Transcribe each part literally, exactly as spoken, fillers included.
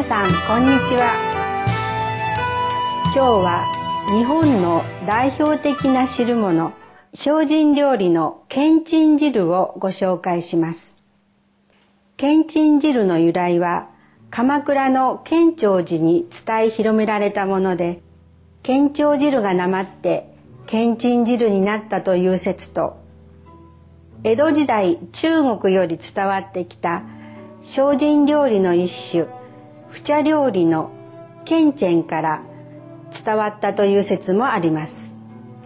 さんこんにちは。今日は日本の代表的な汁物、精進料理のけんちん汁をご紹介します。けんちん汁の由来は鎌倉の建長寺に伝え広められたもので、建長汁がなまってけんちん汁になったという説と、江戸時代中国より伝わってきた精進料理の一種、普茶料理のけんちんから伝わったという説もあります。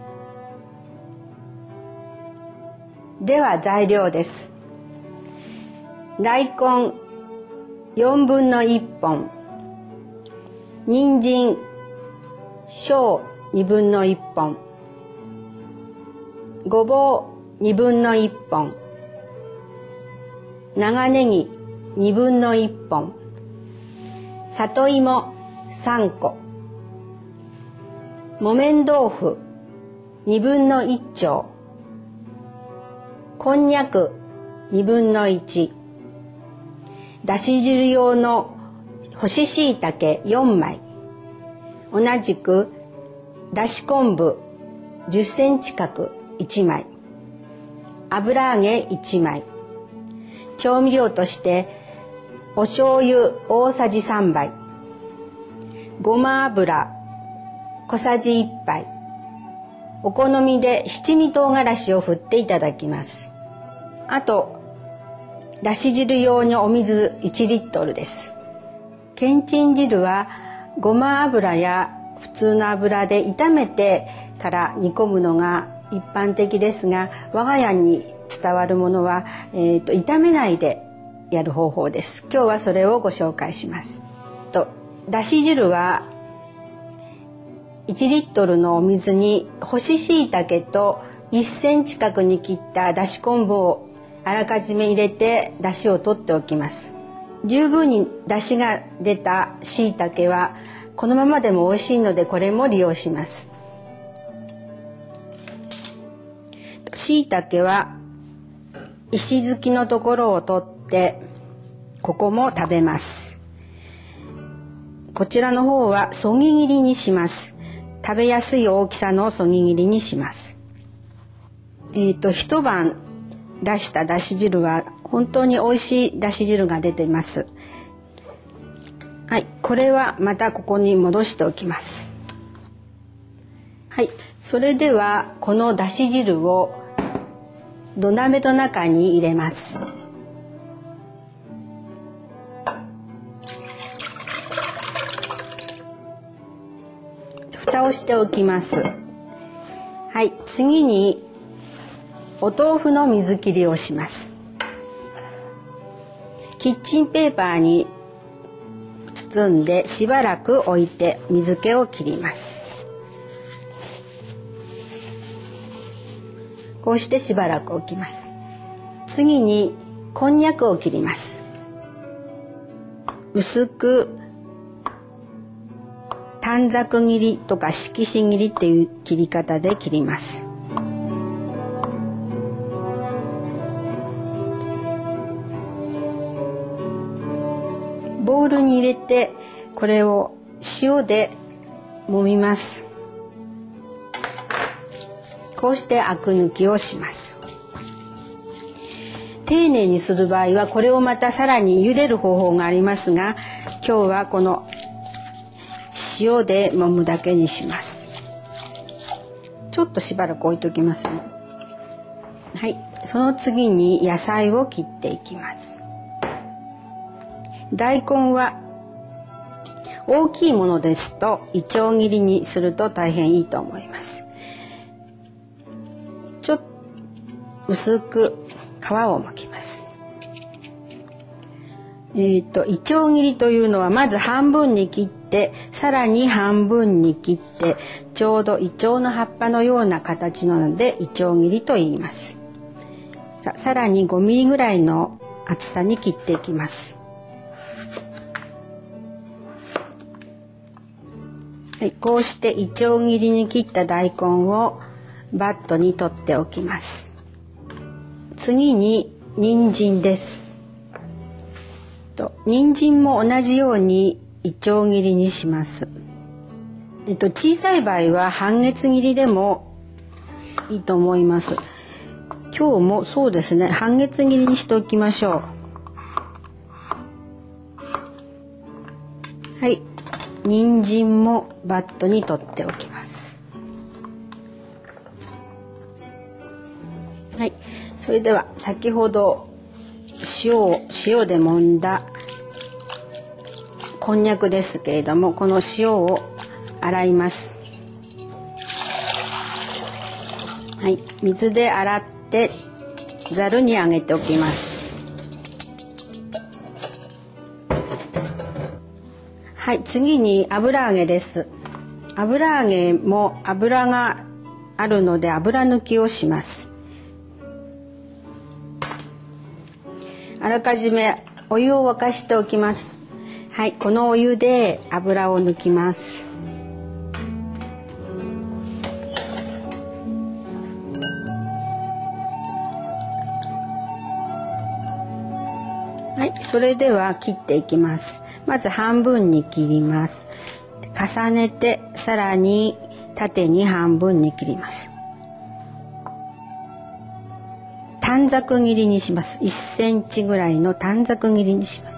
では材料です。大根よんぶんのいっぽん、人参小にぶんのいっぽん、ごぼうにぶんのいっぽん、長ネギにぶんのいっぽん、里芋さんこ、木綿豆腐にぶんのいっちょう、こんにゃくにぶんのいち、だし汁用の干し椎茸よんまい、同じくだし昆布じゅっセンチ角いちまい、油揚げいちまい、調味料としてお醤油大さじさんばい、ごま油小さじいっぱい、お好みで七味唐辛子を振っていただきます。あとだし汁用にお水いちリットルです。けんちん汁はごま油や普通の油で炒めてから煮込むのが一般的ですが、我が家に伝わるものは、えーと、炒めないでやる方法です。今日はそれをご紹介します。とだし汁はいちリットルのお水に干し椎茸といっセンチ角に切っただし昆布をあらかじめ入れてだしを取っておきます。十分にだしが出た椎茸はこのままでも美味しいので、これも利用します。椎茸は石突きのところを取ってここも食べます。こちらの方はそぎ切りにします。食べやすい大きさのそぎ切りにします。えっと一晩出しただし汁は本当に美味しいだし汁が出ています。はい、これはまたここに戻しておきます。はい、それではこのだし汁を土鍋の中に入れます。蓋をしておきます。はい、次にお豆腐の水切りをします。キッチンペーパーに包んでしばらく置いて水気を切ります。こうしてしばらく置きます。次にこんにゃくを切ります。薄く短冊切りとか色紙切りっていう切り方で切ります。ボウルに入れてこれを塩で揉みます。こうしてアク抜きをします。丁寧にする場合はこれをまたさらに茹でる方法がありますが、今日はこの塩で揉むだけにします。ちょっとしばらく置いときますね。はい、その次に野菜を切っていきます。大根は大きいものですといちょう切りにすると大変いいと思います。ちょっと薄く皮を剥きます。えっといちょう切りというのはまず半分に切ってさらに半分に切ってちょうどイチョウの葉っぱのような形なのでいちょう切りと言います。さ, さらにごミリぐらいの厚さに切っていきます。はい、こうしていちょう切りに切った大根をバットに取っておきます。次に人参です。と人参も同じようにいちょう切りにします。えっと、小さい場合は半月切りでもいいと思います。今日もそうですね、半月切りにしておきましょう。はい、人参もバットに取っておきます。はい、それでは先ほど塩を塩で揉んだこんにゃくですけれども、この塩を洗います。はい、水で洗ってざるにあげておきます。はい、次に油揚げです。油揚げも油があるので油抜きをします。あらかじめお湯を沸かしておきます。はい、このお湯で油を抜きます。はい、それでは切っていきます。まず半分に切ります。重ねてさらに縦に半分に切ります。短冊切りにします。いっセンチぐらいの短冊切りにします。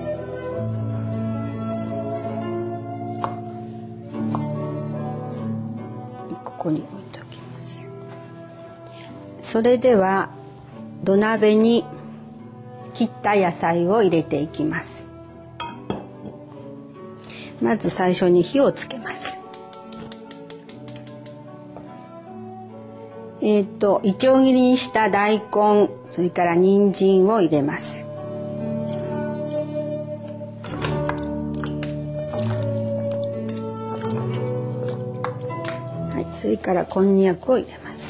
ここに置いておきます。それでは土鍋に切った野菜を入れていきます。まず最初に火をつけます。えっといちょう切りにした大根、それから人参を入れます。はい、それからこんにゃくを入れます。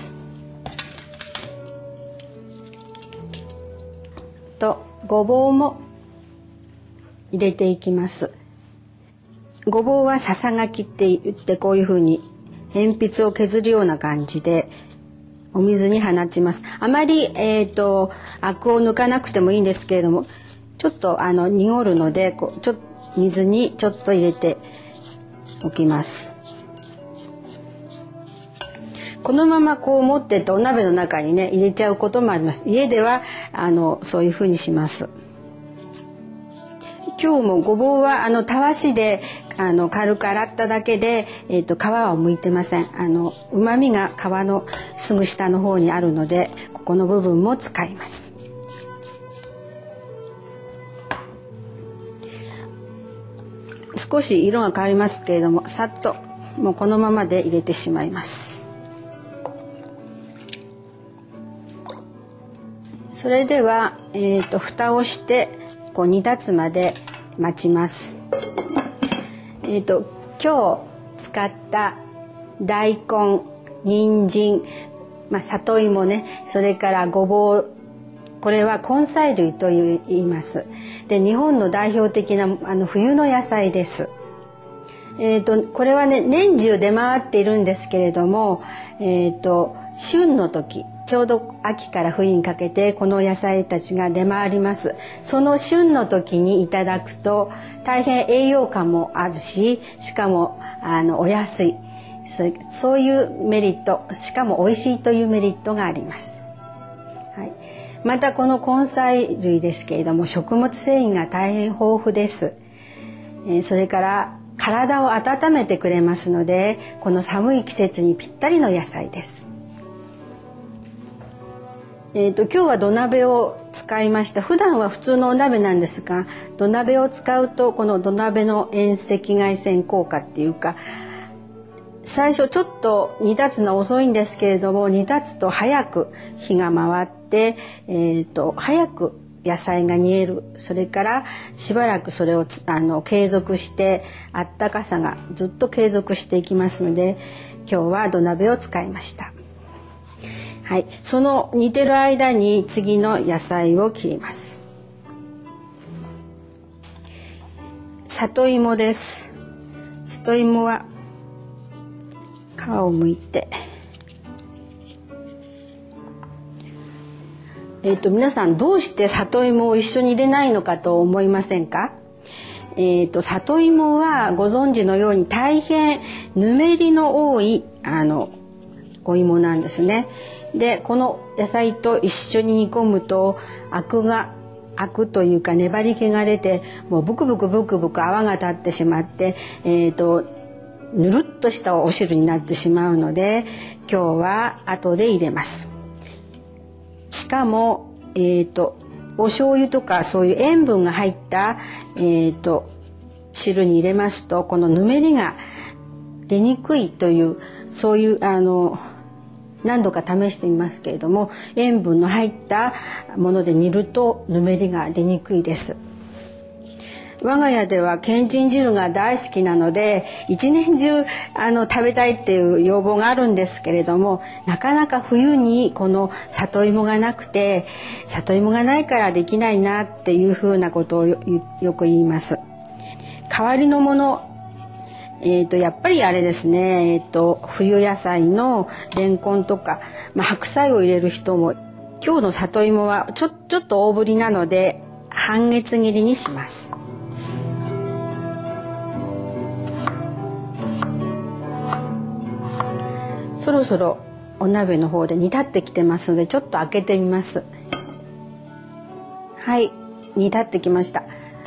とごぼうも入れていきます。ごぼうはささがきって言って、こういうふうに鉛筆を削るような感じでお水に放ちます。あまり、えーと、アクを抜かなくてもいいんですけれども、ちょっとあの濁るのでこうちょっと水にちょっと入れておきます。このままこう持ってってお鍋の中にね入れちゃうこともあります。家ではあのそういうふうにします。今日もごぼうはあのたわしであの軽く洗っただけで、えーと、皮は剥いてません。あの旨味が皮のすぐ下の方にあるので、ここの部分も使います。少し色が変わりますけれども、さっともうこのままで入れてしまいます。それでは、えーと、蓋をしてこう煮立つまで待ちます。えーと、今日使った大根、人参、まあ、里芋ね、それからごぼう、これは根菜類と言います。で、日本の代表的なあの冬の野菜です。えーと、これはね年中出回っているんですけれども、えーと、旬の時、ちょうど秋から冬にかけてこの野菜たちが出回ります。その旬の時にいただくと大変栄養価もあるし、しかもあのお安い、そ, そういうメリット、しかも美味しいというメリットがあります。はい、またこの根菜類ですけれども食物繊維が大変豊富です。えー、それから体を温めてくれますので、この寒い季節にぴったりの野菜です。えーと、今日は土鍋を使いました。普段は普通のお鍋なんですが、土鍋を使うとこの土鍋の遠赤外線効果っていうか、最初ちょっと煮立つの遅いんですけれども、煮立つと早く火が回って、えーと、早く野菜が煮える。それからしばらくそれをあの継続して、あったかさがずっと継続していきますので、今日は土鍋を使いました。はい、その煮てる間に次の野菜を切ります。里芋です。里芋は皮を剥いて、えっと皆さんどうして里芋を一緒に入れないのかと思いませんか？ えーと、里芋はご存知のように大変ぬめりの多いあのお芋なんですね。でこの野菜と一緒に煮込むとアクがアクというか粘り気が出て、もうブクブクブクブク泡が立ってしまって、えーとぬるっとしたお汁になってしまうので、今日は後で入れます。しかも、えーとお醤油とかそういう塩分が入った、えーと汁に入れますと、このぬめりが出にくいという、そういうあの何度か試してみますけれども、塩分の入ったもので煮るとぬめりが出にくいです。我が家ではけんちん汁が大好きなので、一年中あの食べたいっていう要望があるんですけれども、なかなか冬にこの里芋がなくて、里芋がないからできないなっていうふうなことを よ, よく言います。代わりのもの、えー、とやっぱりあれですね、えー、と冬野菜のレンコンとか、まあ、白菜を入れる人も、今日の里芋はちょちょっと大ぶりなので半月切りにします。そろそろお鍋の方で煮立ってきてますので、ちょっと開けてみます。はい、煮立ってきました。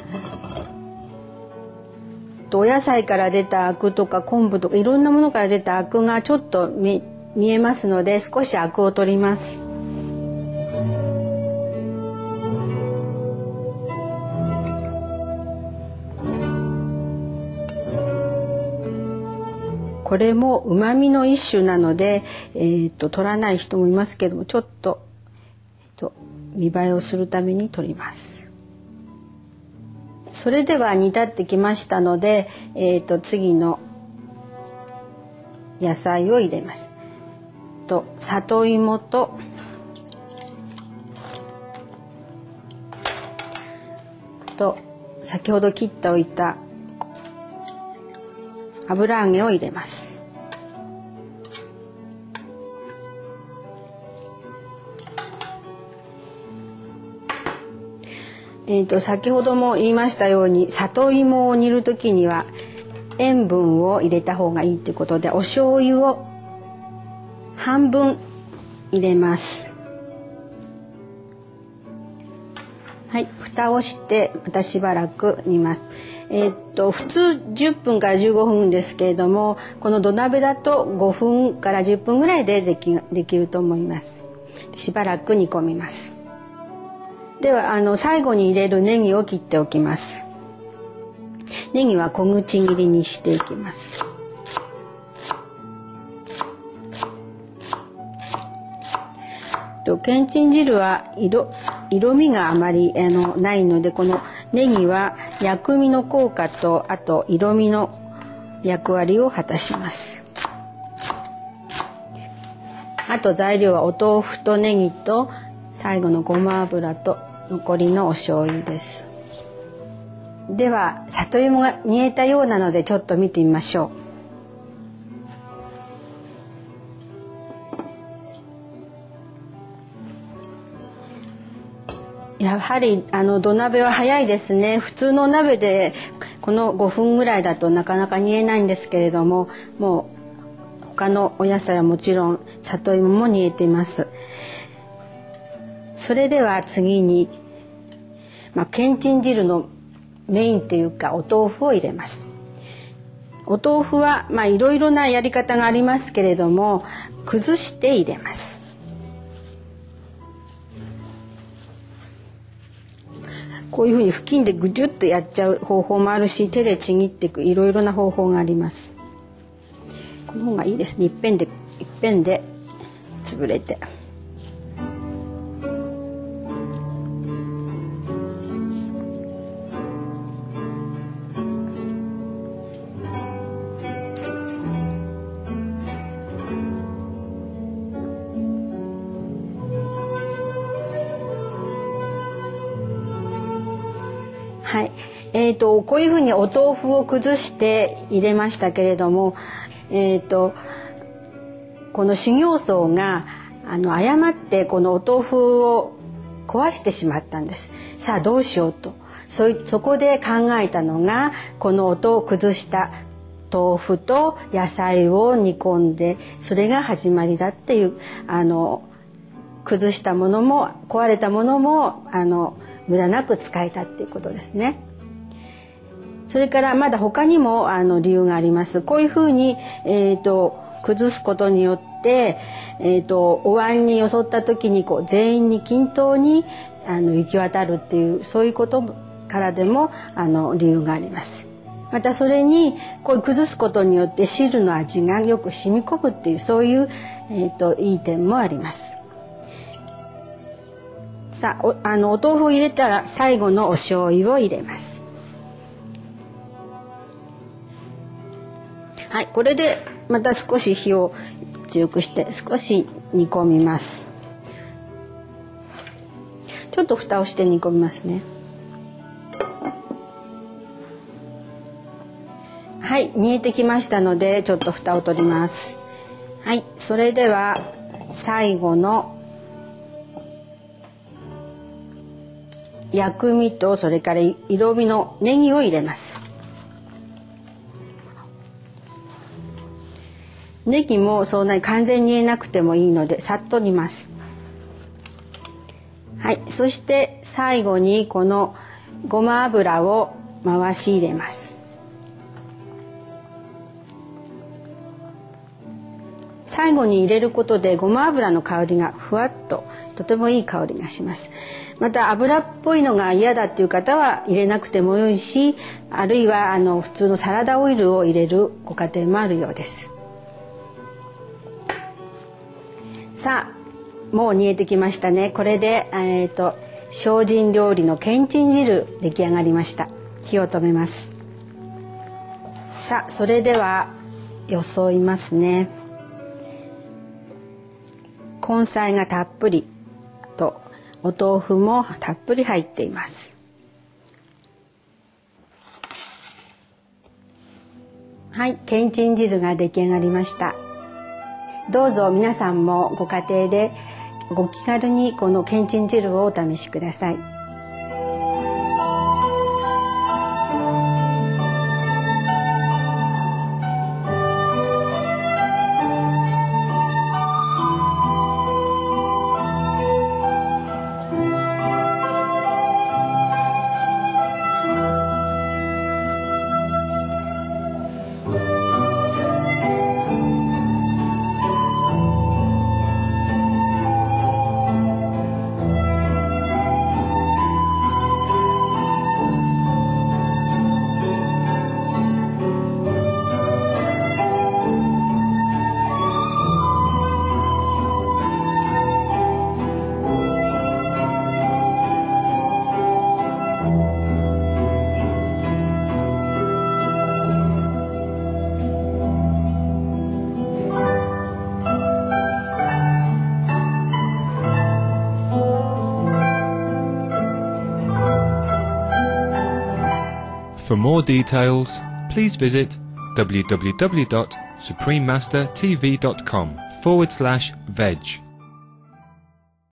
お野菜から出たアクとか昆布とかいろんなものから出たアクがちょっと 見, 見えますので、少しアクを取ります。これも旨味の一種なので、えー、と取らない人もいますけども、ちょっと、えー、と見栄えをするために取ります。それでは煮立ってきましたので、えー、と次の野菜を入れます。と里芋とと先ほど切っておいた油揚げを入れます。えーと、先ほども言いましたように、里芋を煮るときには塩分を入れた方がいいということで、お醤油を半分入れます。はい、蓋をしてまたしばらく煮ます。えー、っと普通じゅっぷんからじゅうごふんですけれども、この土鍋だとごふんからじゅっぷんぐらいででき、できると思います。しばらく煮込みます。ではあの最後に入れるネギを切っておきます。ネギは小口切りにしていきます。とけんちん汁は 色, 色味があまりあのないので、このネギは薬味の効果と、あと色味の役割を果たします。あと材料はお豆腐とネギと最後のごま油と残りのお醤油です。では里芋が煮えたようなので、ちょっと見てみましょう。やはりあの土鍋は早いですね。普通の鍋でこのごふんぐらいだとなかなか煮えないんですけれども、もう他のお野菜はもちろん里芋も煮えています。それでは次に、まあ、けんちん汁のメインというかお豆腐を入れます。お豆腐はまあいろいろなやり方がありますけれども、崩して入れます。こういうふうに布巾でぐじゅっとやっちゃう方法もあるし、手でちぎっていくいろいろな方法があります。この方がいいですね。いっぺんでいっぺんで潰れて。はい、えーと、こういうふうにお豆腐を崩して入れましたけれども、えーと、この修行僧があの誤ってこのお豆腐を壊してしまったんです。さあどうしようと。 そいそこで考えたのがこの音を崩した豆腐と野菜を煮込んで、それが始まりだっていう、あの崩したものも壊れたものもあの無駄なく使えたっていうことですね。それからまだ他にもあの理由があります。こういうふうに、えーと、崩すことによって、えーと、お椀によそった時にこう全員に均等にあの行き渡るっていう、そういうことからでもあの理由があります。またそれにこう崩すことによって汁の味がよく染み込むっていう、そういう、えーと、いい点もあります。さあ、お、あのお豆腐を入れたら最後のお醤油を入れます。はい、これでまた少し火を強くして少し煮込みます。ちょっと蓋をして煮込みますね。はい、煮えてきましたのでちょっと蓋を取ります。はい、それでは最後の薬味とそれから色味のネギを入れます。ネギもそんなに完全に煮えなくてもいいのでさっと煮ます。はい、そして最後にこのごま油を回し入れます。最後に入れることでごま油の香りがふわっととてもいい香りがします。また油っぽいのが嫌だっていう方は入れなくてもよいし、あるいはあの普通のサラダオイルを入れるご家庭もあるようです。さあ、もう煮えてきましたね。これで、えーと、精進料理のけんちん汁出来上がりました。火を止めます。さあ、それではよそいますね。根菜がたっぷりとお豆腐もたっぷり入っています。はい、けんちん汁が出来上がりました。どうぞ皆さんもご家庭でご気軽にこのけんちん汁をお試しください。 For more details, please visit w w w dot supreme master t v dot com forward slash veg.